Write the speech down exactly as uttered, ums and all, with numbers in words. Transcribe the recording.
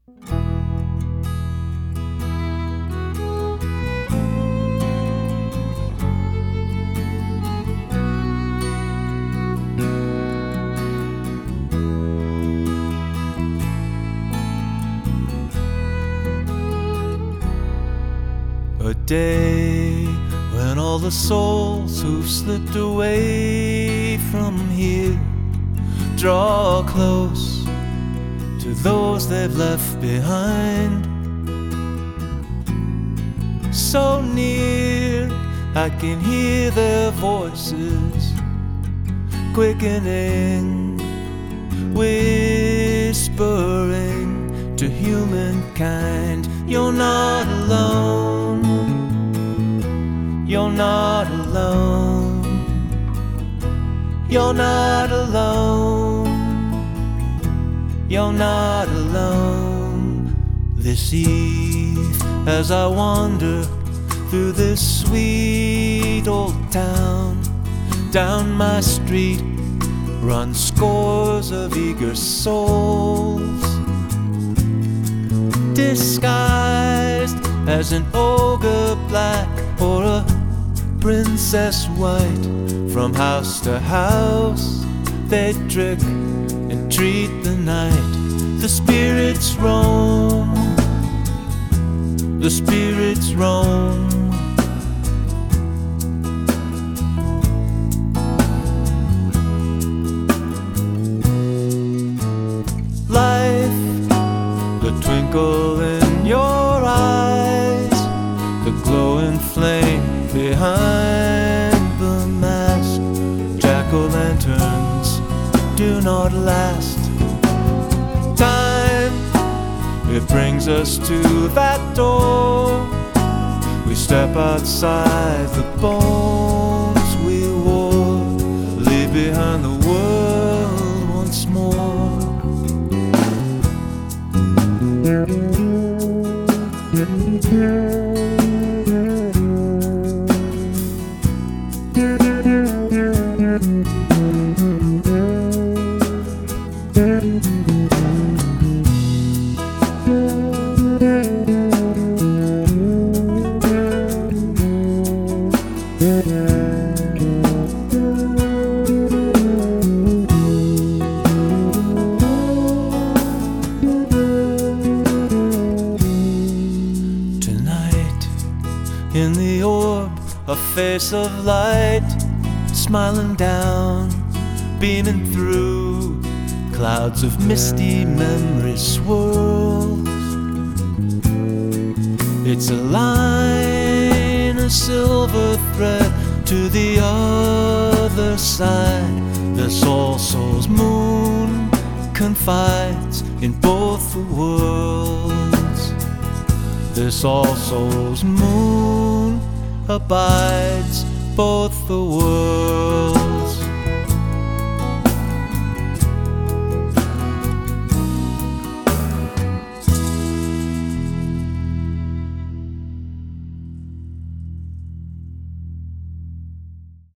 A day when all the souls who've slipped away from here draw close to those they've left behind. So near, I can hear their voices quickening, whispering to humankind, you're not alone, you're not alone, you're not alone, you're not alone. This eve, as I wander through this sweet old town, down my street run scores of eager souls, disguised as an ogre black or a princess white. From house to house they trick and treat the night. The spirits roam, the spirits roam. Life, the twinkle in your eyes, the glowing flame behind the mask. Jack-o'-lanterns do not last. Time, it brings us to that door. We step outside the bones we wore, leave behind the world once more. In the orb, a face of light, smiling down, beaming through clouds of misty memory swirls. It's a line, a silver thread to the other side. This All Souls moon confides in both the worlds. This All Souls moon abides both the worlds.